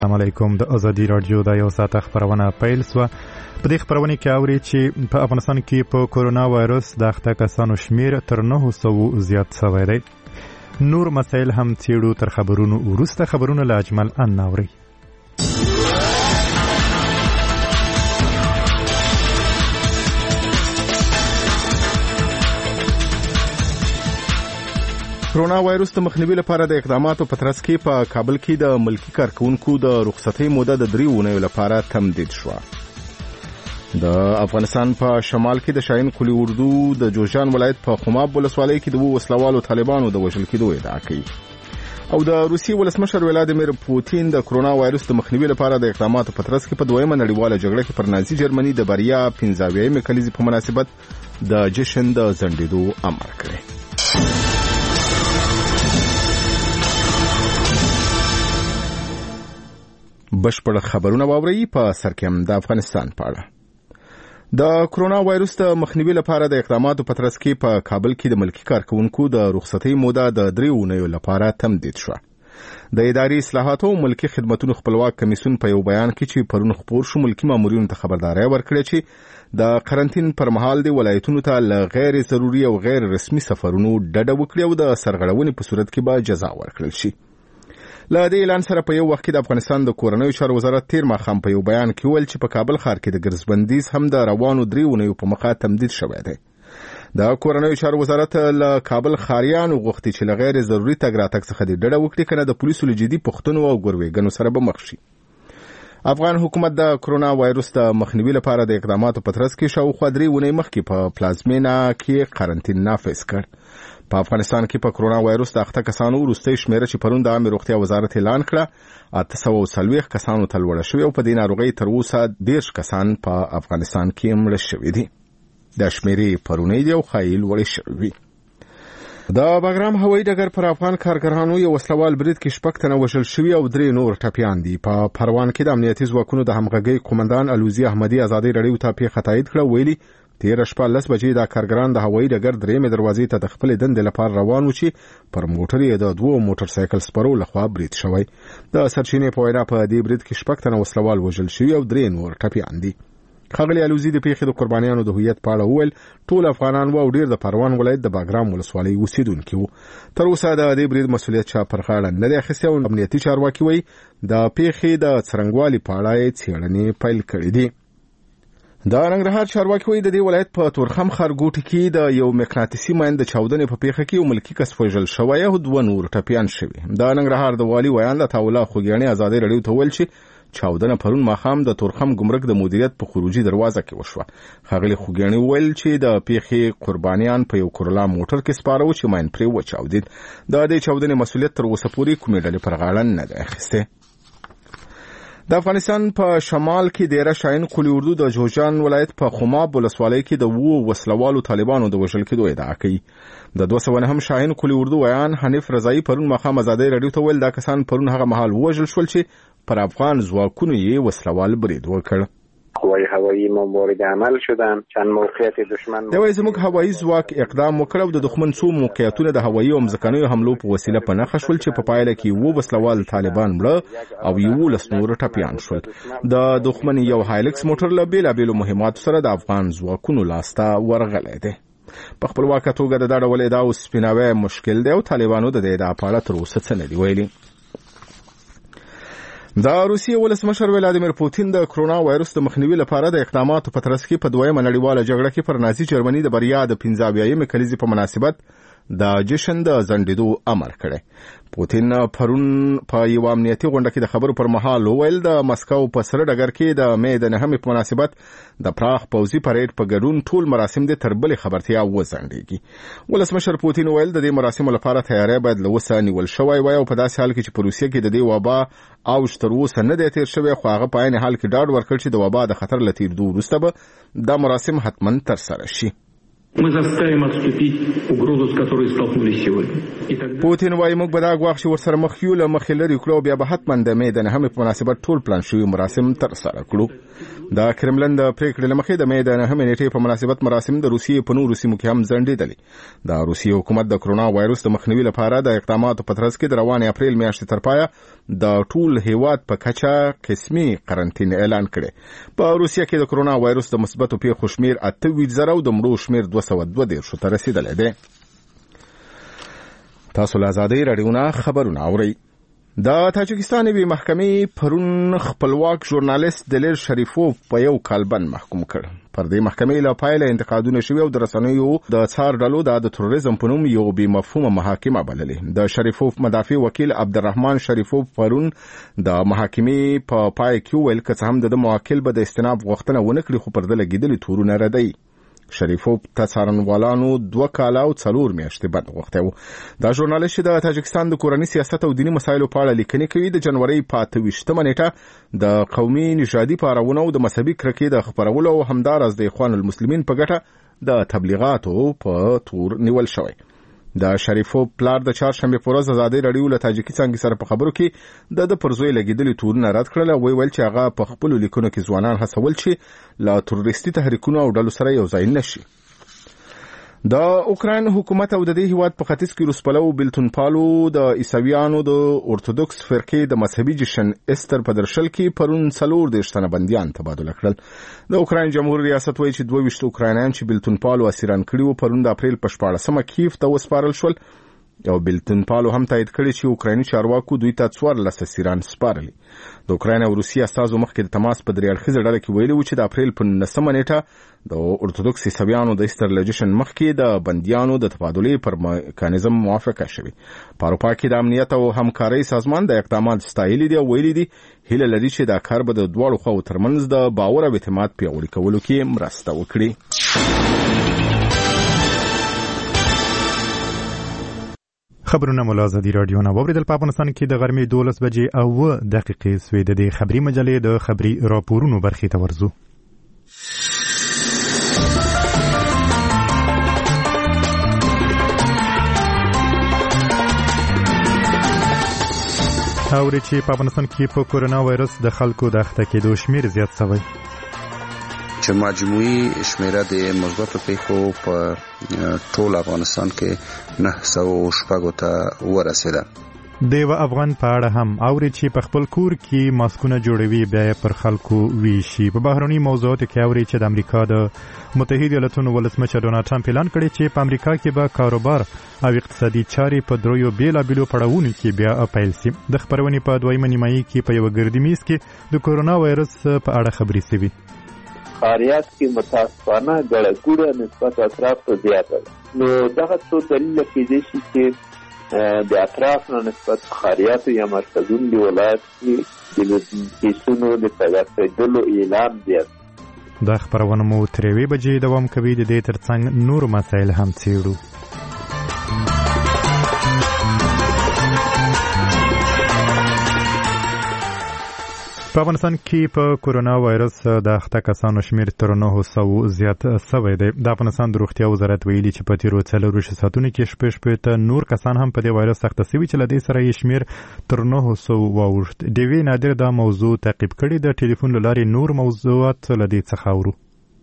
السلام علیکم. د ازادي رادیو د یو ساعت خبرونه پیل سو. په دې خبرونه کې اوري چې په افغانستان کې په کورونا وایرس د اخته کسانو شمیر تر 900 زیات شوی دی. نور مسایل هم څیړو. تر خبرونو وروسته خبرونه له اجمل ان اوري. کرونا وایرس د مخنیوي لپاره د اقداماتو په ترڅ کې په کابل کې د ملکی کارکونکو د رخصتۍ موده د 3 اونیو لپاره تمدید شو. د افغانستان په شمال کې د شاهین قلی اردو د جوزجان ولایت په خماب ولسوالۍ کې د وسلوالو طالبانو د وژل کېدو ادعا کوي. او د روسي ولسمشر ولادیمیر پوتین د کرونا وایرس د مخنیوي لپاره د اقداماتو په ترڅ کې په دویمه نړیواله جګړه کې پر نازي جرمني د بریا 15 کلیزې په مناسبت د جشن د ځنډېدو امر کړی. بشپړ خبرونه واوري. په سر کې هم د افغانستان په اړه د کرونا وایرس د مخنیوي لپاره د اقداماتو په ترڅ کې په کابل کې د ملکی کارکونکو د رخصتۍ موده د 3 اونیو لپاره تمدید شو. د اداري اصلاحاتو او ملکی خدماتو خپلواک کمیسیون په یو بیان کې چې پرون خبر شو ملکی مامورینو ته خبرداري ورکړه چې د قرنټین پر مهال د ولایتونو ته ل غیر ضروري او غیر رسمي سفرونو ډډه وکړي او د سرغړونې په صورت کې به جزا ورکړل شي. له دې اعلان سره په یو وخت کې د افغانستان د کورنیو چارو وزارت تیر ماښام په یو بیان کې ویل چې په کابل ښار کې د ګرځبندیز هم د روانو 3 اونیو په مخه تمدید شوی دی. د کورنیو چارو وزارت له کابل ښاریانو غوښتي چې له غیر ضروري تګ راتګ څخه د ډډه وکړي کنه د پولیسو له جدي پوښتنو او ګروېګنو سره به مخ شي. افغان حکومت د کرونا وایرس د مخنیوي لپاره د اقداماتو په ترڅ کې شاوخوا 3 اونۍ مخکې په پلازمینا کې قرنټین نافذ کړ. په افغانستان کې په کرونا وایرس د اخته کسانو وروستۍ شمیره چې پرون د عامه روغتیا وزارت اعلان کړه 840 کسانو ته لوړه شوې او په دې ناروغۍ تر اوسه 10 کسان په افغانستان کې مړه شوي دي. د شمیرې پرونی دی او خایل وړي شوی. د باګرام هوایي ډګر پر افغان کارګرانو یو وسلوال برید کې 6 تنه وژل شوي او 3 نور ټپیان دي. په پروان کې د امنیتي ځواکونو د همغږۍ قومندان الوزي احمدي ازادي رادیو ته پیښه تایید کړه. ویلي 13:10 بجې د کارګران د هوایي ډګر درېمې دروازې ته د خپل دندې لپاره روان و چې پر موټر یې د 2 موټر سایکل سپرو لخوا برید شوی. د سرچینې په وینا په دې برید کې 6 تنه وسلوال وژل شوي او 3 نور ټپیان دي. ښاغلي الوزي د پیښې د قربانیانو د هویت په اړه وویل ټول افغانان او ډیر د پروان ولایت د باګرام ولسوالۍ اوسیدونکي وو. تر اوسه د دې برید مسؤلیت چا پر غاړه نه دی اخیستی او امنیتي چارواکي وایي د پیښې د څرنګوالي په اړه څېړنې پیل کړې دي. د ننګرهار چارواکي وایي د دې ولایت په تورخم ښارګوټي کې د یو مقناطیسي ماین د چاودنې په پیښه کې یو ملکی کس وژل شوی او 2 نور ټپیان شوي. د ننګرهار د والي ویان د تاولا خوګیاني ازادي رادیو ته ویل چې چاودنه پرون ماښام د تورخم ګمرک د مدیریت په خروجي دروازه کې وشوه. ښاغلي خوګیاني ویل چې د پیښې قربانیان په یو کورلا موټر کې سپاره و چې ماین پرې وچاودید. د دې چاودنې مسؤلیت تر اوسه پورې کومې ډلې پر غاړه نه دی اخیستی. د افغانستان په شمال کې د شاهین قلی اردو د جوزجان ولایت په خماب ولسوالۍ کې د وسلوالو طالبانو د وژل کېدو ادعا کوي. د 209 شاهین قلی اردو ویان حنیف رضایی پرون ماښام ازادي رادیو ته ویل دا کسان پرون هغه مهال وژل شول چې پر افغان ځواکونو یې وسلوال برید وکړ. هوایی مورد عمل شدن. چند موقعیت دشمن دوی زموږ هوایی ځواک اقدام وکړ او د دښمن څو موقعیتونه د هوایی او ځمکنیو حملو په وسیله په نښه شول چې په پایله کې وسلوال طالبان مړه او 11 نور ټپیان شول. د دښمن یو هایلکس موټر له بیلابیلو مهماتو سره د افغان ځواکونو لاسته ورغلی دی. په خپلواکه توګه د دا ډول ادعاو سپیناوی مشکل دی او طالبانو د دې ادعا په اړه تر اوسه څه نه دي ویلي. د روسي ولسمشر ولادیمیر پوتین د کرونا وایرس د مخنیوي لپاره د اقداماتو په ترڅ کې په دویمه نړیواله جګړه کې پر نازي جرمني د بریا د 15 کلیزې په مناسبت د جشن د ځنډېدو امر کړی. پوتین پرون په یو امنیتي غونډه کې د خبرو پر مهال وویل د مسکو په سره ډګر کې د مې د 9 په مناسبت د پراخ پوځي پریډ په ګډون ټول مراسم د تربلې خبرتیا وځنډېږي. ولسمشر پوتین وویل د دې مراسمو لپاره تیاری باید له وسه نیول شوی وای او په داسې حال کې چې په روسیه کې د دې وبا اوج تر اوسه نه دی تیر شوی خو هغه په عین حال کې ډاډ ورکړ چې د وبا د خطر له تیریدو وروسته به دا مراسم حتما ترسره شي. Мы заставим отступить угрозу, с которой столкнулись сегодня. پوتین وايي موږ به دا غواړو چې ورسره مخ یو له مخې لري کړو بیا به حتما د مې د نهمې په مناسبت ټول پلان شوي مراسم ترسره کړو. د کرملن د پریکړې له مخې د مې د نهمې نیټې په مناسبت مراسم د روسیې په نورو سیمو کې هم ځنډېدلې. د روسیې حکومت د کرونا وایروس د مخنیوي لپاره د اقداماتو په ترڅ کې د روانې اپریل میاشتې تر پایه د ټول هیواد په کچه قسمي قرنطین اعلان کړي. په روسیې کې د کرونا وایروس د مثبتو پیښو شمیر 28,000 او د مړو شمیر 202 ته رسیدلی دی. تاسو له ازادۍ راډیو نه خبرونه اورئ. د تاجکستان یوې محکمې پرون خپلواک ژورنالیست دلیر شریفوف په 1 کال بند محکوم کړ. پر دې محکمې له پایله انتقادونه شوي او د رسنیو د څار ډلو د تروریزم په نوم یو بې مفهومه محاکمه بللې. د شریفوف مدافع وکیل عبدالرحمن شریفوف پرون د محاکمې په پای کې ویل که څه هم د موکل به د استناب غوښتنه ونه کړي خو پر د لګیدلي تورونه ردی. شریفوف ته څارنوالانو 2 کال او 4 میاشتې بند غوښتی و. دا ژورنالیست چې د تاجکستان د کورني سیاست او دیني مسایلو په اړه لیکنې کوي د جنوري په 28مه نیټه د قومي نژادي پارونه او د مذهبي کرکې د خپرولو او همداراز د اخوان المسلمین په ګټه د تبلیغاتو په تور نیول شوی. د شریفوف پلار د چهارشنبه په ورځ ازادۍ راډیو له تاجکي څنګه سره په خبرو کې د پرزوی لګیدلي تورونه رد کړل او ویل چې هغه په خپل لیکونو کې ځوانان هڅول چې لا تروریستي تحریکونو او ډلو سره یو ځای نشي. د اوکراین حکومت او د دې هیواد په ختیځ کې روسپلو بلتون پالو د عیسویانو د اورتودوکس فرقې د مذهبي جشن استر په درشل کې پرون 14 تنه بنديان تبادله کړل. د اوکراین جمهوریت ریاست وایي چې 22 اوکراینان چې بلتون پالو اسیران کړي وو پرون د اپریل په 14مه کیف ته وسپارل شول. او بلتون پالو هم تایید کړی چې اوکرایني چارواکو دوی ته 14 اسیران سپارلي. د اوکراین او روسیې استازو مخکې د تماس په دریاړخیزه ډله کې ویلي و چې د اپریل په 9مه نیټه د اورتودوکس عیسویانو د ایسټر لجشن مخکې د بنديانو د تبادلې پر میکانیزم موافقه شوې. په اروپا کې د امنیت او همکارۍ سازمان د اقدامات ستایلي دي او ویلي دي هیله لري چې دا کار به د دواړو خواو ترمنځ د باور او اعتماد پیاوړي کولو کې مرسته وکړي. خبرونه مو له ازادي راډیو نه واوریدل. په افغانستان کې د غرمې 12 بجې او 9 دقیقې سوې. د خبري مجلې د خبري راپورونو برخې ته ورځو. اوري چې په افغانستان کې په کورونا وایرس د خلکو د اخته کېدو شمیر زیات شوی. چې مجموعي شمیره د مثبتو پیښو په ټول افغانستان کې 906 ته ورسېده. د افغان په اړه هم اوري چې په خپل کور کې ماسکونه جوړوي بیا پر خلکو ویشي. په بهرني موضوعاتو کې اوري چې د امریکا د متحده ایالاتونو ولسمشر ډونالد ټرمپ اعلان کړی چې په امریکا کې به کاروبار او اقتصادي چارې په دریو بیلابیلو پړاوونو کې بیا پیل شي. د خبرونې په دویمه نیمایي کې په یو ګردی میز کې د کورونا وایرس په اړه خبرې شوي. خاریات کې متاسفانه ګړګوړه نسبت اطراف ته زیاته ده. نو دغه څو دلیل کېدای شي چې د اطراف نه نسبت خاریات یا مرکزون دی ولایت کې د کیسونو د پیدا کېدلو اعلان زیات. دا خبرونه مو تر 3 بجې دوام کوي. د دې ترڅنګ نور مسایل هم څېړو. په افغانستان کې په کورونا وایرس د اخته کسانو شمیر تر 900 زیات شوی دی. د افغانستان د روغتیا وزارت ویلي چې په تیرو 4 ساعتونو کې شپږ نور کسان هم په دې وایرس اخته شوي چې له دې سره یې شمیر تر 900 واوښت. ډیوی نادر دا موضوع تعقیب کړي. د ټلیفون له لارې نور موضوعات له دې څخه اورو.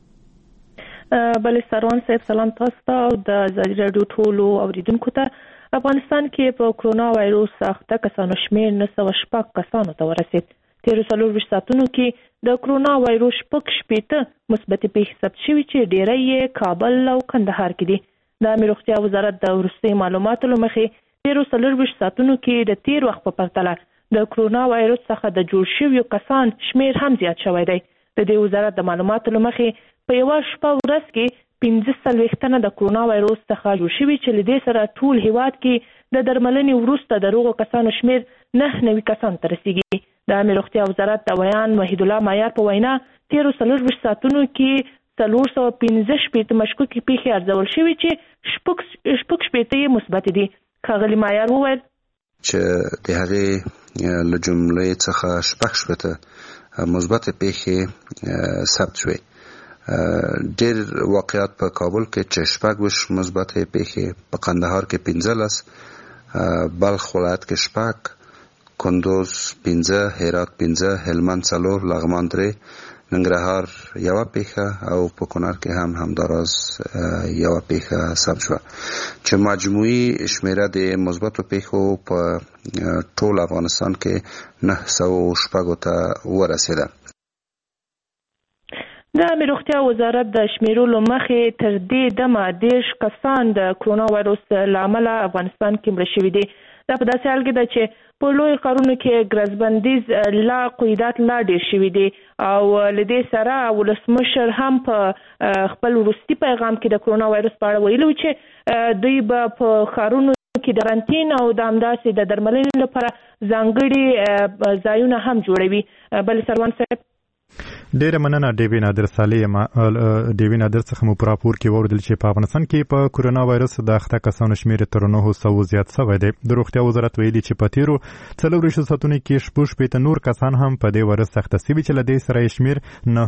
بله سروان صاحب سلام تاسو ته او د ازادي راډیو ټولو اوریدونکو ته. افغانستان کې په کورونا وایرس اخته کسانو شمیر 906 کسانو ته ورسید. تیرو 4 ساعتونو کې د کورونا وایرس 6 مثبت پیښې ثبت شوي چې ډیری یې کابل او کندهار کې دي. د روغتیا وزارت د وروستي معلوماتو له مخې تیرو 4 ساعتونو کې د تیر وخت په پرتله د کورونا وایرس څخه د جوړ شویو کسان شمیر هم زیات شوی دی. د دې وزارت د معلوماتو له مخې په یو شپه ورځ کې 15 تنه د کورونا وایرس څخه جوړ شوي چې له دې سره ټول هیواد کې د درملنې وروسته د روغو کسانو شمیر 9 کسان ته رسیږي. د روغتیا وزارت د ویان وحید الله معیار په وینا تیرو 4 ساعتونو کې 415 مشکوکې پیښې ارزول شوي چې 6 مثبت دي. ښاغلي معیار وویل چې د هغې له جملې څخه 6 مثبت پیښې ثبت شوې. ډېر واقعات په کابل کې چې 6 مثبتې پیښې، په قندهار کې 15، بلخ ولایت کې 6، کندوز 5، هرات 5، هلمند 4، لغمان 3، ننګرهار 1 پیښه او په کونړ کې هم همداراز 1 پیښه ثبت شوه چې مجموعي شمیره د مثبتو پیښو په ټول افغانستان کې 906 ته ورسېده. د روغتیا وزارت د شمیرلو مخې تر دې دمه 10 کسان د کرونا وایروس له امله افغانستان کې مړه شوي دي. دا په داسې حال کې ده چې په لوی ښارونو کې ګرځبندیز لا قیودات لا ډېر شوي دي او له دې سره ولسمشر هم په خپل وروستي پیغام کې د کرونا وایروس په اړه ویلي چې دوی به په ښارونو کې د قرنطین او د همداسې د درملنې لپاره ځانګړي ځایونه هم جوړوي. بل سروان صاحب ډیره مننه ډیوی نادر څخه مو په راپور کې وویل چې په افغانستان کې په کرونا وایرس د اخته کسانو شمېر تر 900 زیات شوی دی. د روغتیا وزارت ویلي چې په تیرو 4 ساعتونو کې 6 نور کسان هم په دې وایرس اخته شوي چې له دې سره یې شمېر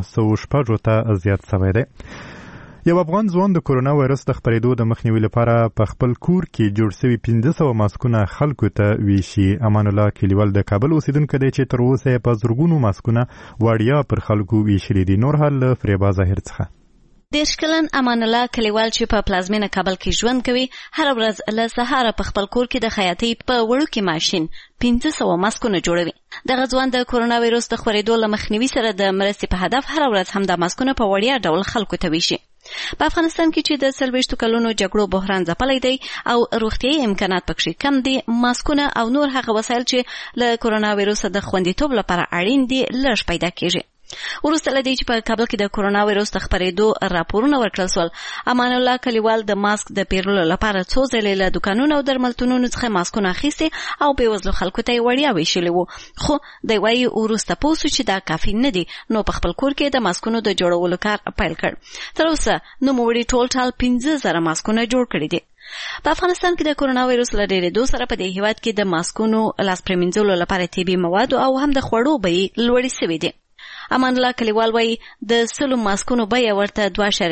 906 ته زیات شوی دی. یو افغان ځوان د کرونا وایرس د خپرېدو د مخنیوي لپاره په خپل کور کې جوړ شوي 1500 ماسکونه خلکو ته ویشي. امان الله کلیوال د کابل اوسیدونکی دی چې تر اوسه په زرګونو ماسکونه وړیا پر خلکو ویشلي دي. نور حال فریبا ظاهر څخه 10 کلن امان الله کلیوال چې په پلازمینه کابل کې ژوند کوي هر ورځ له سهاره په خپل کور کې د خیاطۍ په وړوکي ماشین 1500 ماسکونه جوړوي. دغه ځوان د کرونا وایرس د خپرېدو له مخنیوي سره د مرستې په هدف هر ورځ هم د ماسکونه په وړیا ډول خلکو ته ویشي. په افغانستان کې چې د 40 کلونو جګړو بحران ځپلی دی او روغتیايي امکانات پکې کم دي، ماسکونه او نور هغه وسایل چې له کرونا وایرس د خوندیتوب لپاره اړین دي لږ پیدا کیږي. وروسته له دې چې په کابل کې د کرونا وایرس د خپرېدو راپورونه ورکړل شول، امان الله کلیوال د ماسک د پیرلو لپاره څو ځلې له دوکانونو او درملتونونو څخه ماسکونه اخیستي او بېوزلو خلکو ته یې وړیا ویشلي وو. خو دی وایي وروسته پوه شو چې دا کافي نه دي، نو په خپل کور کې د ماسکونو د جوړولو کار پیل کړ. تر اوسه نوموړي ټول 15,000 ماسکونه جوړ کړي دي. په افغانستان کې د کرونا وایرس له ډېرېدو سره په دې هېواد کې د ماسکونو لاس پرېمینځلو لپاره طبي مواد او هم د خوړو بیې لوړې شوې دي. امان الله کلیوال وایي د 100 ماسکونو بیه ورته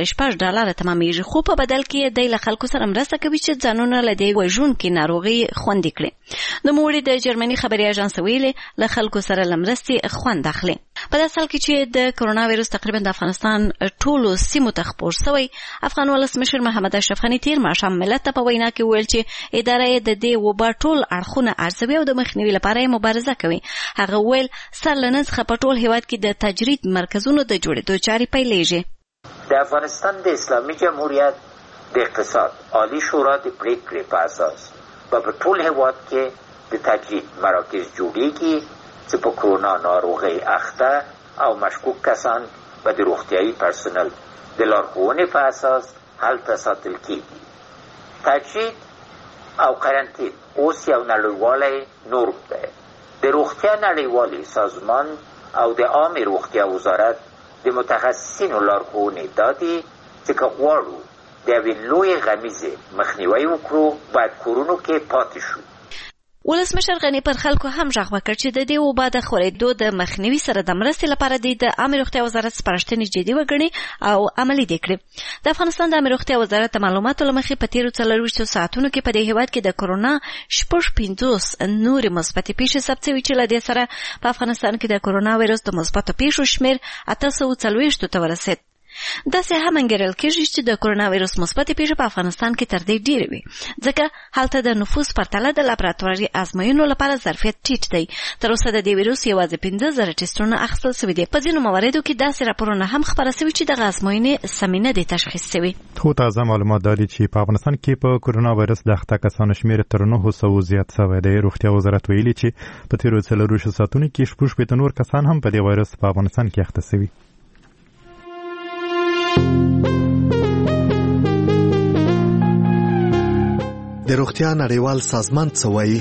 $2.5 تمامېږي، خو په بدل کې دی له خلکو سره مرسته کوي چې ځانونه له دې وژونکې ناروغۍ خوندي کړي. نوموړي د جرمني خبري اژانس ویلي له خلکو سره له مرستې خوند اخلي. په داسې حال کې چې د کرونا وایرس تقریبا د افغانستان ټولو سیمو ته خپور شوی، افغان ولسمشر محمد اشرف غني تیر ماښام ملت ته په وینا کې ویل چې اداره یې د دې وبا ټول اړخونه ارزوي او د مخنیوي لپاره یې مبارزه کوي. هغه ویل سر له نن څخه په ټول هېواد کې د تجرید مرکزونو د جوړېدو چارې پیلېږي. د افغانستان د اسلامي جمهوریت د اقتصاد عالی شورا د پریکړې په اساس په ټول هېواد کې د تجرید مراکز جوړېږي چې په کرونا ناروغۍ اخته او مشکوک کسان به د روغتیايي پرسنل د لارښوونې په اساس هلته ساتل کېږي. تجرید او قرنطین اوس یو نړیوالی نورم دی. د روغتیا نړیوالي سازمان او د عامې روغتیا وزارت د متخصصینو لارښوونې دا دي چې که غواړو د یوې لویې غمیزې مخنیوی وکړو باید کورونو کې پاتې شو. ولسمشر غني پر خلکو هم غږ وکړ چې د دې وبا د خورېدو د مخنیوي سره د مرستې لپاره د عامې روغتیا وزارت سپارښتنې جدي وګڼي او عملي دي کړي. د افغانستان د عامې روغتیا وزارت د معلوماتو له مخې په تیرو 4 ساعتونو کې په دې هېواد کې د کرونا 50 نورې مثبتې پیښې ثبت شوي چې له دې سره په افغانستان کې د کرونا وایرس د مثبتو پیښو شمېر 840 ته ورسېد. داسې هم انګیرل کېږي چې د کرونا وایرس مثبتې پیښې په افغانستان کې تر دې ډېرې وي، ځکه هلته د نفوس پرتله د لابراتواري ازموینو لپاره ظرفیت ټیټ دی. تر اوسه د دې ویروس یوازې 15,000 ټسټونه اخیستل شوي دي. په ځینو مواردو کې داسې راپورونه هم خپاره شوي چې دغه ازموینې سمې نه دي تشخیص شوي. خو تازه معلومات دا دي چې په افغانستان کې په کرونا وایرس د اخته کسانو شمېر تر 900 زیات شوی دی. روغتیا وزارت ویلي چې په تیرو 4 ساعتونو کې 6 نور کسان هم په دې وایرس په افغانستان کې اخته شوي. د روغتیا نړیوال سازمان څه وایي؟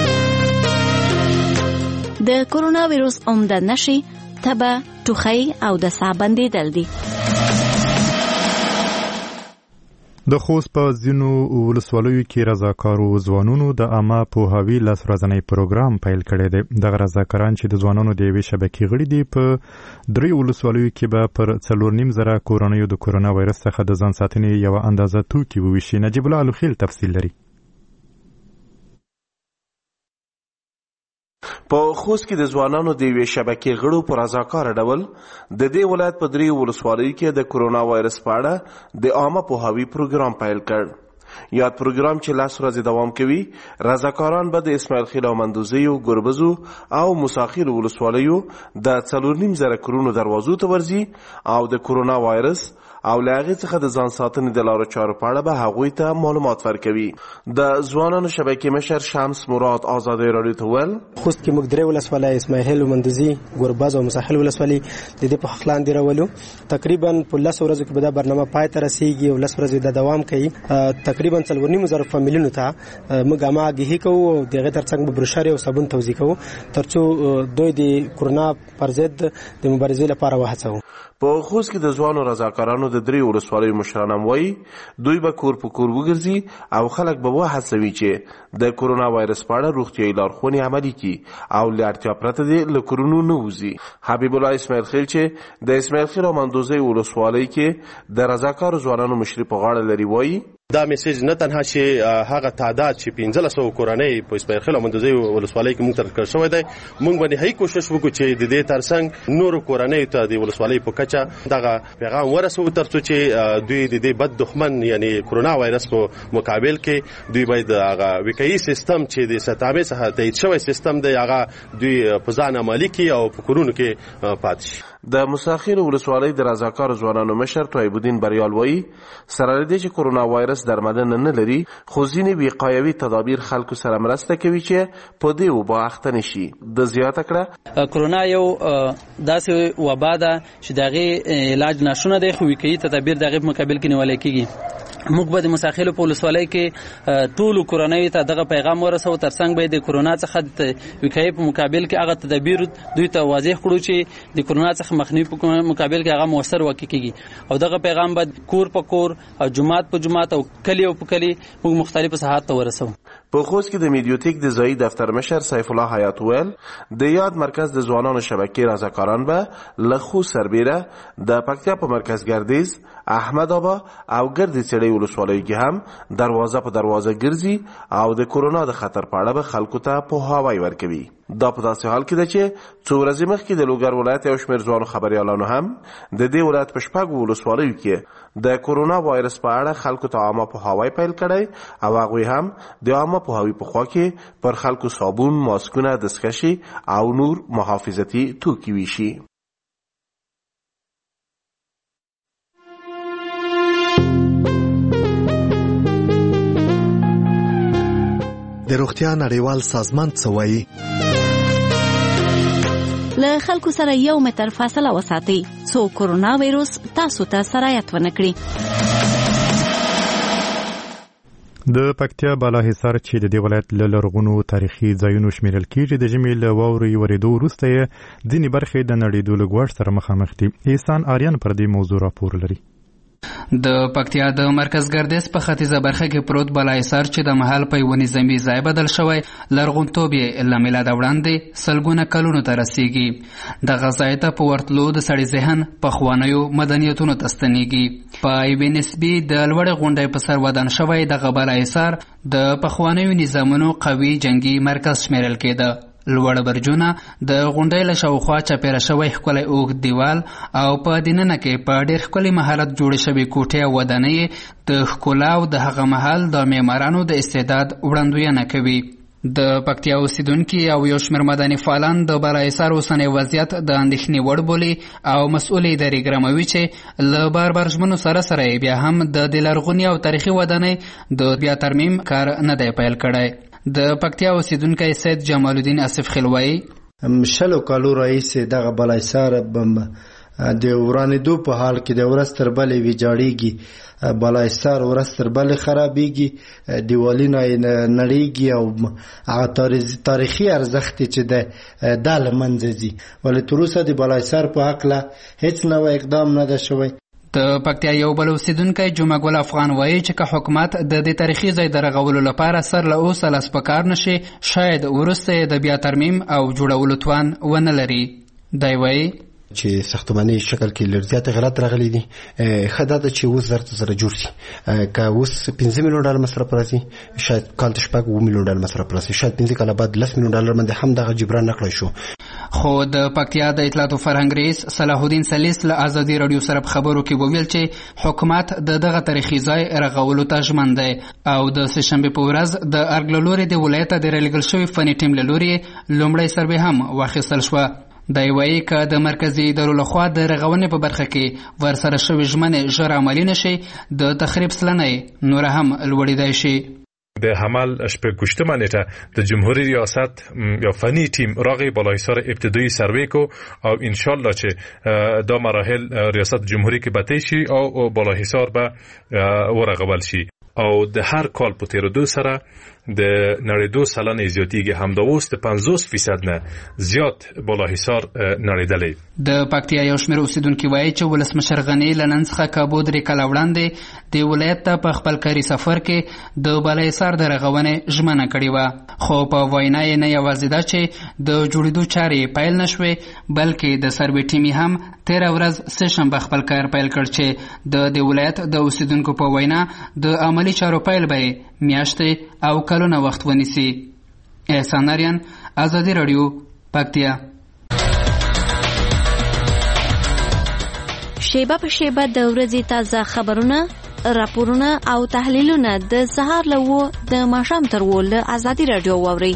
د کرونا وایرس عمده نښې تبه، ټوخی او د ساه بندېدل دي. د خوست په ځینو ولسوالیو کې رضاکارو ځوانونو د عامه پوهاوي لس ورځنی پروګرام پیل کړی دی. دغه رضاکاران چې د ځوانانو د یوې شبکې غړي دي په 3 ولسوالیو کې به پر 4.5 کورنیو د کورونا وایرس څخه د ځان ساتنې یوه اندازه توکي وویشي. نجیب الله الوخیل تفصیل لري. په خوست کې د ځوانانو د یوې شبکې غړو په رضاکاره ډول د دې ولایت په 3 ولسوالیو کې د کورونا وایرس په اړه د عامه پوهاوي پروګرام پیل کړ. یاد پروګرام چې 10 ورځې دوام کوي، رضاکاران به د اسماعیل خیل او مندوزیو، ګربزو او مساخیل ولسوالیو د 4.5 کورونو دروازو ته ورځي او د کورونا وایرس او له هغې څخه د ځان ساتنې د لارو چارو په اړه به هغوی ته معلومات ورکوي. د ځوانانو شبکې مشر شمس مراد ازادۍ راډیو ته ویل خوست کې موږ 3 ولسوالۍ اسماعیل خیل او مندوزي، ګربز او مساخیل ولسوالۍ د دې په حق لاندې راولو. تقریبا په 10 ورځو کې به دا برنامه پای ته رسیږي او 10 ورځې د دوام کوي. تقریبا 4.5 فامیلونو ته موږ عامه آګاهي کوو او دغه ترڅنګ به بروشر او صابون توزیع کوو ترڅو دوی د کورونا پر ضد د مبارزې لپاره وهڅوو. په خوست کې د ځوانو رضاکارانو د 3 ولسوالیو مشران هم وایي دوی به کور په کور وګرځي او خلک به وهڅوي چې د کورونا وایرس په اړه روغتیایي لارښوونې عملي کړي او له اړتیا پرته دې له کورونو نه وځي. حبیب الله اسماعیل خیل چې د اسماعیل خیل او مندوزۍ ولسوالۍ کې د رضاکارو ځوانانو مشري په غاړه لري وایي دا میسج نه تنها چې هغه تعداد چې 1500 کورنۍ په اسماعیل خیل او مندوزۍ ولسوالۍ کې موږ تر کړ شوی دی، موږ باندې هي کوشش وکړو چې د دې ترڅنګ نور کورنۍ ته د ولسوالۍ په کچه دغه پیغام ورسو ترڅو چې دوی د دې بد دښمن یعنی کورونا وایرس په مقابل کې دوی باید هغه وقایي سیستم چې د ستامې څخه تایید شوی سیستم دی هغه دوی په ځان عملي کړي او په کورونو کې پاتې شي. د مساخیل ولسوالۍ د رضاکار ځوانانو مشر طیب الدین بریال وایي سره لدې چې کورونا وایرس درملنه نه لري خو ځینې وقایوي تدابیر خلکو سره مرسته کوي چې په دې وبا اخته نشي. د زیاته کړه کورونا یو داسې وبا ده چې دغه علاج ناشونه دی خو وقایي تدابیر دغه مقابل کې نیول کېږي. موږ به د مساخیل په ولسوالۍ کې ټول کورنۍ ته دغه پیغام ورسو ترڅنګ به د کورونا څخه وقایي په مقابل کې هغه تدابیر دوی ته واضح کړو چې د کورونا څخه مخنیوي په مقابل کې هغه موثر واقع کیږي او دغه پیغام به کور په کور او جماعت په جماعت او کلی او په کلی موږ مختلفو ساحات ته ورسو. په خوست کې د میډیوتیک د ځایي دفتر مشر سیف الله حیات ویل د یاد مرکز د ځوانانو شبکې رضاکاران به له خوست سربیره د پکتیا په مرکز ګردیز، احمد آبا او ګردی څړې ولسوالۍ کې هم دروازه په دروازه ګرځي او د کورونا د خطر په اړه به خلکو ته پوهاوی ورکوي. دا په داسې حال کې ده چې څو ورځې مخکې د لوګر ولایت یو شمېر ځوانو خبریالانو هم د دې ولایت په 6 ولسوالیو کې د کورونا وایرس په اړه خلکو ته عامه پوهاوی پیل کړی او هغوی هم د عامه پوهاوي په خوا کې پر خلکو صابون، ماسکونه، دستکشې او نور محافظتي توکي ویشي. د روغتیا نړیوال سازمان څه وایي؟ له خلکو سره 1 متر فاصله وساتئ څو کورونا وایرس تاسو ته سرایت ونه کړي. د پکتیا بالاحصار چې د دې ولایت له لرغونو تاریخي ځایونو شمیرل کېږي د ژمي له واورې ورېدو وروسته یې ځینې برخې د نړېدو له ګواښ سره مخامخ دي. احسان آریان پر دې موضوع راپور لري. د پکتیا د مرکز ګردیز په ختیځه برخه کې پروت بالاحصار چې د محل په یو نظامي ځای بدل شوی لرغونتوب یې له میلاده وړاندې سلګونه کلونو ته رسیږي. دغه ځای ته په ورتلو د سړي ذهن پخوانیو مدنیتونو ته ستنیږي. په یوې نسبي د لوړې غونډۍ په سر ودان شوی دغه بالاحصار د پخوانیو نظامونو قوي جنگي مرکز شمیرل کېده. لوړ برجونه د غونډۍ له شاوخوا چاپیره شوی ښکلی اوږد دیوال او په دننه کې په ډېر ښکلي مهارت جوړې شوې کوټې او ودانۍ د ښکلا او د هغه مهال د معمارانو د استعداد وړاندوینه کوي. د پکتیا اوسیدونکي او یو شمېر مدني فعالان د بالاحصار اوسنی وضعیت د اندېښنې وړ بولي او مسؤل ادارې ګرموي چې له بار ژمنو سره سره بیا هم د دې لرغونې او تاریخي ودانۍ د بیا ترمیم کار نه دی پیل کړی. د پکتیا اوسیدونکی سید جمال الدین اسف خلوایی شلو کالو راهیسې دغه بالاحصار د ورانېدو په حال کې د ورځ تر بلې ویجاړېږي. بالاحصار ورځ تر بلې خرابېږي، دیوالونه یې نړېږي او هغه تاریخي ارزښت چې دی دا له منځه ځي. ولې تر اوسه د بالاحصار په هکله هېڅ نوی اقدام نه ده شوی. د پکتیا یو بل اوسیدونکی جمعه ګل افغان وایي چې که حکومت د دې تاریخي ځای د رغولو لپاره سر له اوسه لاس په کار نشي، شاید وروسته د بیا ترمیم او جوړولو توان ونه لري. دی وایي چې ساختماني شکل کې لرزیات غلط راغلي دي، خدا د چې اوس زره جوړ شي، که اوس 15 میلیون ډالر مصرف راځي، شاید کال ته شپږ 2 میلیون ډالر مصرف راځي، شاید 15 کاله بعد 10 میلیون ډالر باندې هم دغه جبران نکړای شو. خو د پکتیا د اطلاعات او فرهنګ رئیس صلاح الدین سلیس له ازادي رادیو سره په خبرو کې وویل چې حکومت دغه تاریخي ځای رغولو ته ژمن دی او د سهشنبه په ورځ د ارګ له لوري د ولایت د رالېږل شوي فني ټیم له لوري لومړی سروې هم واخیستل شوه. دی وایي که د مرکزي ادارو لخوا د رغونې په برخه کې ورسره شوې ژمنې ژر عملي نشي، د تخریب سلنه نوره هم لوړېدای شي. د حمل شپږشتمه نیټه د جمهوریت ریاست یا فني ټیم راغی بالاحصار ابتدایي سروې کو او ان شاء الله چې دا مراحل ریاست جمهوریت کې بته شي او بالاحصار به ورغول شي او د هر کال په تیرېدو سره د نړیدو سلنه زیاتیږي، همدا اوس د 50% نه زیات بالاحصار نړیدلی. د پکتیا یو شمېر اوسیدونکي وایي چې ولسمشر غني له نن څخه کابو 3 کاله وړاندې د ولایت ته په خپل کاري سفر کې د بالاحصار د رغونې ژمنه کړې وه، خو په وینا یې نه یوازې دا چې د جوړېدو چارې پیل نه شوې، بلکې د سروې ټیم هم 13 ورځ سهشنبه خپل کار پیل کړ چې د ولایت د اوسیدونکو په وینا د عملي چارو پیل به میاشتې او کلونه وخت ونیسي. احسان اریان، ازادي رادیو، پکتیا. شیبه په شیبه د ورځې تازه خبرونه، راپورونه او تحلیلونه د سهار له 9 د ماښام تر 10 له ازادي رادیو واورئ.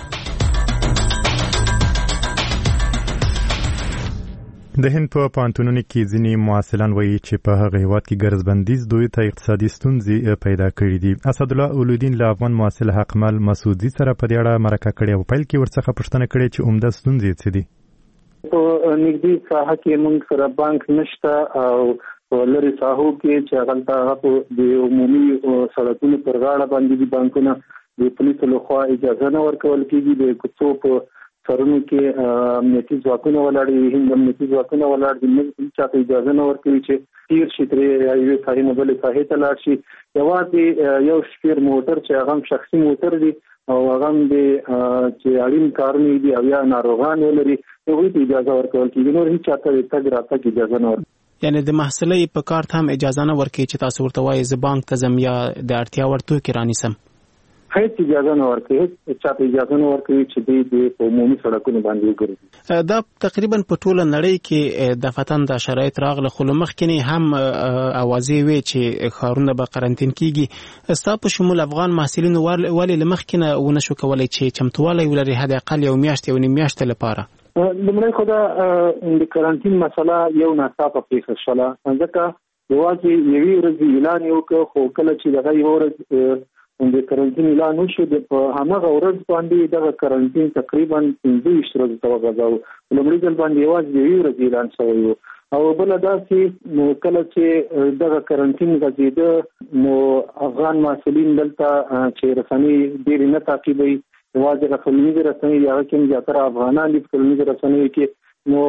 د هند په پوهنتونونو کې ځینې محصلان وایي چې په هغه هیواد کې ګرځبندیز دوی ته اقتصادي ستونزې پیدا کړې دي. اسدالله اولودین له افغان محصل حقمل مسعودي سره په دې اړه مرکه کړې او پیل کې ورڅخه پوښتنه کړې چې عمده ستونزې څه دي. په نږدې ساحه کې موږ سره بانک نشته او په لرې ساحو کې چې هغه د عمومي سړکونو پر غاړه باندې دي بانکونه، د پولیسو لخوا اجازه نه ورکول کېږي، د کوڅو په سرونو کې امنیتي ځواکونه ولاړ دي، هند امنیتي ځواکونه ولاړ دي، موږ چاته اجازه نه ورکوي چې تیر شي ترې یوې ساحې نه بلې ساحې ته لاړ شي. یوازې یو شمېر موټر چې هغه هم شخصي موټر دي او هغه هم د چې اړین کارونه دي او یا ناروغان ولري هغوی ته اجازه ورکول کېږي، نور هېڅ چاته د تګ راتګ اجازه نه ورکوي. یعنې د محصلۍ په کار ته هم اجازه نه ورکوي چې تاسو ورته وایي زه بانک ته ځم یا د اړتیا وړ توکي رانیسم؟ هیڅ اجازه نه ورکوي، هیڅ چاته اجازه نه ورکوي چې دوی په عمومي سړکونو باندې وګرځي. دا تقریبا په ټوله نړۍ کې د فتن د شرایط راغله، خو له مخکې هم اوازې وې چې ښارونه به قرنطین کېږي. ستا په شمول افغان محصلینو ولې له مخکې نه ونه شو کولی چې چمتوالی ولري حد اقل یو میاشت یو نیم میاشتې لپاره؟ لومړی خو دا د قرنطین مسله یو ناڅاپه پېښه شوله، ځکه یوازې یوې ورځې اعلان یې وکړ، خو کله چې دغه یوه ورځ د قرنطین اعلان وشو په هماغه ورځ باندې دغه قرنطین تقریبا 25 ورځې ته وغځاوه. لومړي ځل باندې یوازې یوې ورځې اعلان شوی و او بله داسې کله چې دغه قرنطین غځېده نو افغان محصلین دلته چې رسنۍ ډېرې نه تعقیبوي، یوازې ټولنیزې رسنۍ هغه کې هم زیاتره افغانان دي په ټولنیزو رسنیو کې، نو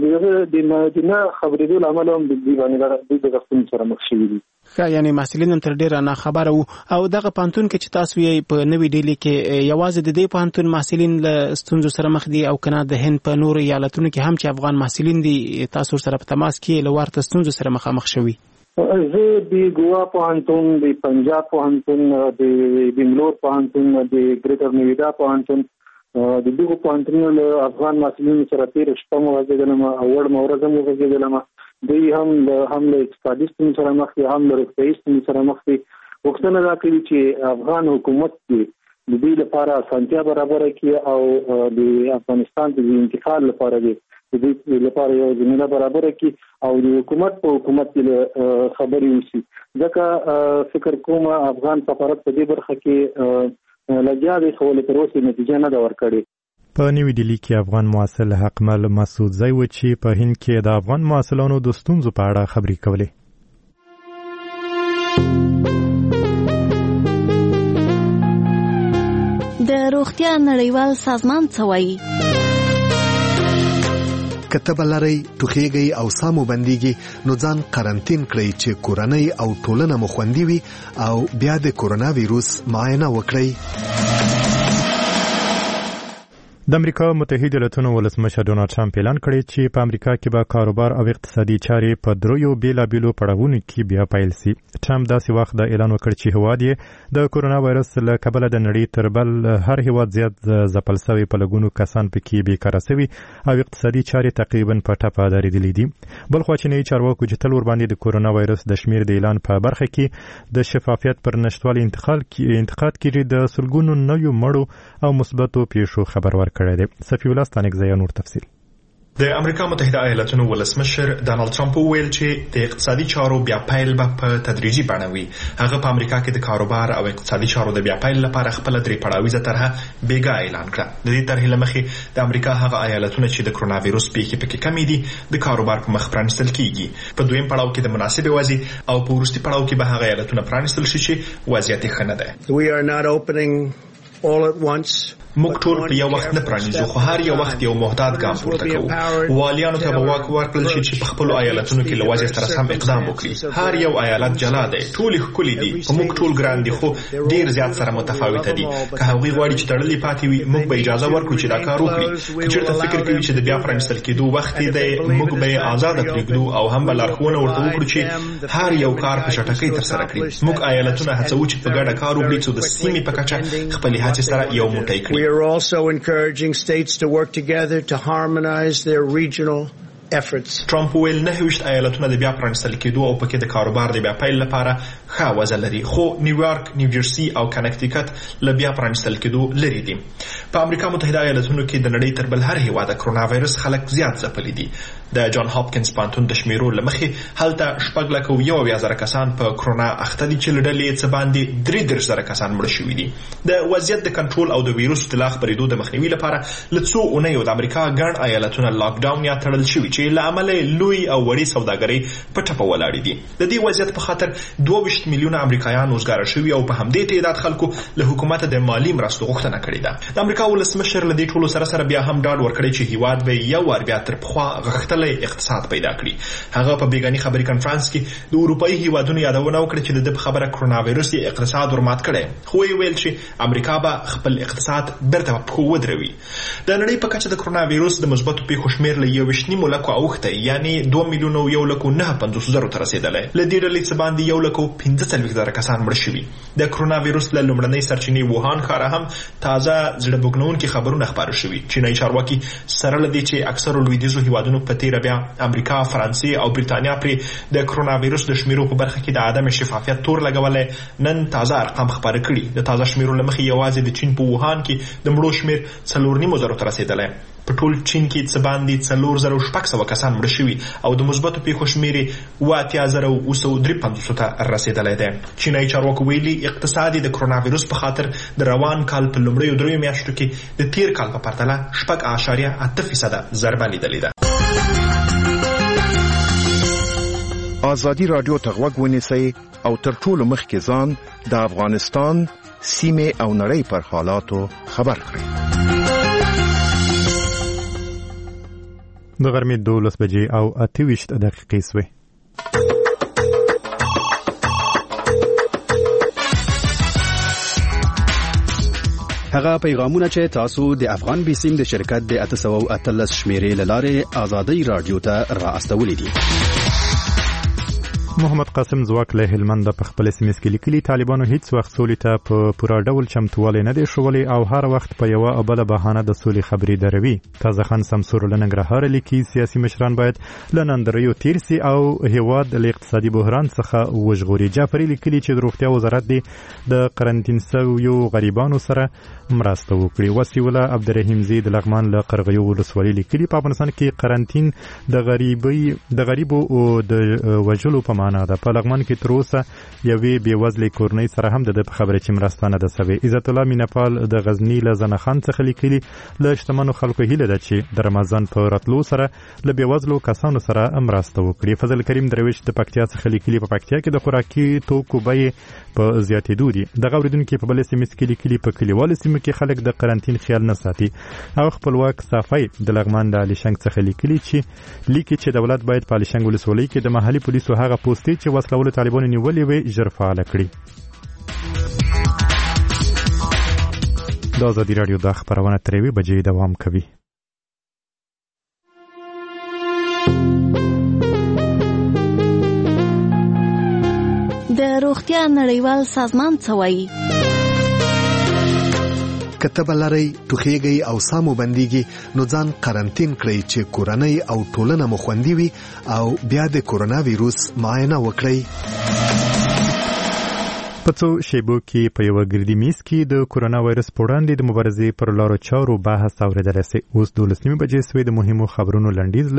د نه خبرېدو له امله هم دوی باندې دغه ستونزې سره مخ شوي دي. یعنې محصلین هم تر ډېره ناخبره وو. او دغه پوهنتون کې چې تاسو یې په نوې ډیلي کې یوازې د دې پوهنتون محصلین له ستونزو سره مخ دي او که نه د هند په نورو ایالتونو کې هم چې افغان محصلین دي تاسو سره په تماس کې له ورته ستونزو سره مخامخ شوي؟ زه د ګوا پوهنتون، د پنجاب پوهنتون، د بنګلور پوهنتون، د ګریټر نویدا پوهنتون، د دغو پوهنتونونو له افغان محصلینو سره تېره شپه مو وغږېدلم او وړمه ورځ هم وغږېدلم. دوی هم له اقتصادي ستونزو سره مخ دي، هم له روغتیایي ستونزو سره مخ دي. غوښتنه دا کوي چې افغان حکومت د دوی لپاره اسانتیا برابره کړي او د افغانستان د انتقال لپاره د دوی لپاره یو زمینه برابره کړي او د حکومت په حکومت کې خبرې وشي. ځکه فکر کوم افغان سفارت په دې برخه کې لګیا دی، خو تر اوسه نتیجه نه ده ورکړې. په نوې ډیلي کې افغان محصل حقمل مسعودزی و چې په هند کې د افغان محصلانو د ستونزو په اړه خبرې کولې. د روغتیا نړیوال سازمان څه وایي؟ کتب لري ټوخیږي او سامو بنديږي نو ځان قرنټین کړئ چې کورنۍ او ټولنه مو خوندي وي او بیا د کورونا وایروس معاینه وکړئ. د امریکا متحده ایالاتونو ولسمشر ډونالد ټرمپ اعلان کړی چې په امریکا کې به کاروبار او اقتصادي چارې په دریو بیلابیلو پړاوونو کې بیا پیل شي. ټرمپ داسې وخت د اعلان وکړ چې هواد یې د کورونا وایرس له کبله د نړۍ تر بل هر هیواد زیات ځپل شوی په لګونو کسان پکې بیکاره شوي او اقتصادي چارې تقریبا په ټپه درېدلې دي. بل خوا چینایي چارواکو چې تل ورباندې د کورونا وایرس د شمیر د اعلان په برخه کې د شفافیت پر نشټوالي انتقاد کړي د سلګونو نویو مړو او مثبتو پیښو خبر ورکړی دی. صفی الله ستانکزی نور تفصیل. د امریکا متحده ایالاتونو ولسمشر ډانلډ ټرمپ وویل چې د اقتصادي چارو بیا پیل به په تدریجي بڼه وي. هغه په امریکا کې د کاروبار او اقتصادي چارو د بیا پیل لپاره خپل درې پړاویزه طرحه بیګا اعلان کړه. د دې طرحې له مخې د امریکا هغه ایالتونه چې د کرونا وایروس پیښې پکې کمې دي د کاروبار په مخ پرانیستل کیږي. په دویم پړاو کې د مناسبې وضعیت او په وروستي پړاو کې به هغه ایالتونه پرانیستل شي چې وضعیت ښه نه ده. We are not opening all at once. موږ ټول په یو وخت نه پرانیزو خو هر یو وخت یو محتاط ګام پورته کوو. والیانو ته به واک ورکړل شي چې په خپل ایالتونو کې له وضع سره سم اقدام وکړي. هر یو ایالت جلا دی، ټول ښکلي دي، په موږ ټول ګران دي خو ډیر زیات سره متفاوت دي. که هغوی غواړي چې تړلې پاتې وي موږ به اجازه ورکړو چې دا کار وکړي. که چېرته فکر کوي چې د بیا پرانیستل کېدو وخت دی موږ به یې آزاده پرېږدو او هم به لارښوونه ورته وکړو چې هر یو کار په چټکۍ ترسره کړي. موږ ایالتونه هڅوو چې په ګډه کار وکړي څو د سیمې په کچه خپلې هڅې سره یو موټی کړي. Encouraging states to work together to harmonize their regional efforts. ټرمپ ویل 29 ایالتونه د بیا پرانیستل کېدو او پکې د کاروبار د بیا پیل لپاره ښه وضع لري خو نیویارک، نیوجرسي او کنیکټیکټ له بیا پرانیستل کېدو لري دي. په امریکا متحده ایالتونو کې د نړۍ تر بل هر هیواد د کرونا وایرس خلک زیات ځپلي دي. د جان هاپکینز پانتون د شمیرو له مخې هلته 4,100,000 کسان په کرونا اخته دي چې له ډلې څه باندې 33,000 کسان مړه شوي دي. د وضعیت د کنټرول او د ویروس د لا خپرېدو د مخنیوي لپاره له څو اونیو د امریکا ګڼ ایالتونه لاک ډاون یا تړل شوي چې له امله لوی او وړې سوداګرۍ په ټپه ولاړې دي. د دې وضعیت په خاطر 22 میلیونه امریکایان وزګاره شوي او په همدې تعداد خلکو له حکومت د مالی مرستو غوښتنه کړې ده. د امریکا ولسمشر له دې ټولو سره بیا هم ډاډ ورکړی چې هیواد به یو وار بیا تر پخوا غښتلی اقتصاد پیدا کړي. هغه په بیګاني خبري کانفرنس کې د اروپایي هیوادونو یادونه وکړه چې د خبره کرونا وایروس یې اقتصاد ورمات کړي خو یې ویل چې امریکا به خپل اقتصاد بیرته په پښو ودروي. د نړۍ په کچه د کرونا وایروس د مثبتو پیښو شمېر له 1.5 لکو اوښتی یعنی 2,109,950 ته رسېدلی. له دې ډلې څه باندې 1,45,000 کسان مړه شوي. د کرونا وایروس له لومړنۍ سرچینې ووهان ښاره هم تازه زړه بوږنونکي خبرونه خپاره شوي. چینایي چارواکي سره له دې چې اکثرو لویدیځو هیوادونو په تېره بیا امریکا، فرانسې او بریتانیا پرې د کرونا وایروس د شمیرو په برخه کې د عدم شفافیت تور لګولی نن تازه ارقام خپاره کړي. د تازه شمیرو له مخې یوازې د چین په ووهان کې د مړو شمیر 4,900 ته رسېدلی. په ټول چین کې څه باندې 4,600 کسان مړه شوي او د مثبتو پیښو شمیر 8,953 ته رسېدلی دی. چینایي چارواکو ویلي اقتصاد د کرونا وایروس په خاطر د روان کال په لومړیو 3 میاشتو کې د تیر کال په پرتله 6.8% ضربه لیدلې ده. آزادی رادیو ته غوږ ونیسئ او تر ټولو مخکې ځان د افغانستان سیمې او نړۍ پر حالاتو خبر کړئ. د غرمې 12 بجې او 28 دقیقې سوې. هغه پیغامونه چې تاسو د افغان بیسیم د شرکت د 813 شمیرې لاره آزادی رادیو ته را استولې دي. محمد قاسم ځواک له هلمند په خپل SMS کې لیکلي طالبانو هیڅ وخت سولې ته په پوره ډول چمتووالی نه دی ښوولی او هر وخت په یوه او بله بهانه د سولې خبرې دروي. تازه خان سمسور له ننګرهاره لیکي سیاسي مشران باید له نندریو تیر سي او هیواد له اقتصادي بحران څخه وژغوري. جعفري لیکلي چې د روغتیا وزارت دی د قرنطین شویو غریبانو سره مرسته وکړي. وسیع الله عبدالرحیم زی د لغمان له قرغیو ولسوالۍ لیکلي په افغانستان کې قرنطین د غریبو او د وژلو په معنا ده. په لغمان کې تر اوسه یوې بېوزلې کورنۍ سره هم د خبرې چې مرسته نه ده سوې. عزت الله مینپال د غزني له زنه خان څخه لیکلي له شتمنو خلکو هیله ده چې د رمضان په راتلو سره له بېوزلو کسانو سره مرسته وکړي. فضل کریم درویش د پکتیا څخه لیکلي په پکتیا کې د خوراکي توکو بیې په زیاتېدو دي. دغه اورېدونکي په بلې سیمه کې لیکلي په کلیوالو سیمو کې خلک د قرنطین خیال نه ساتي. او خپلواک صافی د لغمان د الیشنګ څخه لیکلي چې دولت باید په الیشنګ ولسوالۍ کې د محلي پولیسو هغه پوستې چې وسلهوالو طالبانو نیولې وي ژر فعاله کړي. د ازادي راډیو د خبرونه تر 1 بجې دوام کوي. د روغتیا نړیوال سازمان څه وایي؟ کتب لري ټوخیږي او سامو بنديږي نو ځان قرنطین کړئ چې کورنۍ او ټولنه مو خوندي وي او بیا د کورونا وایروس معاینه وکړئ. په څو شیبو کې په یو ګردی میز کې د کورونا وایرس په وړاندې د مبارزې پر لارو چارو بحث اوریدل شي. اوس 12 بجې سوی د مهمو خبرونو لنډیز